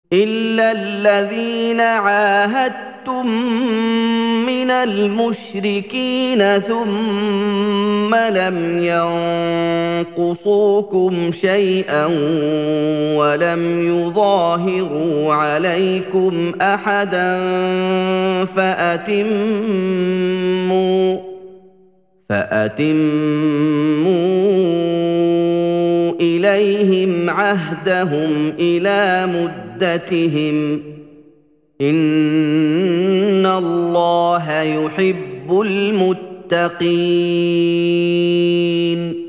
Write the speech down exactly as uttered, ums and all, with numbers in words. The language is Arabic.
إلا الذين عاهدتم من المشركين ثم لم ينقصوكم شيئا ولم يظاهروا عليكم أحدا فأتموا فأتموا إليهم عهدهم إلى مدتهم إن الله يحب المتقين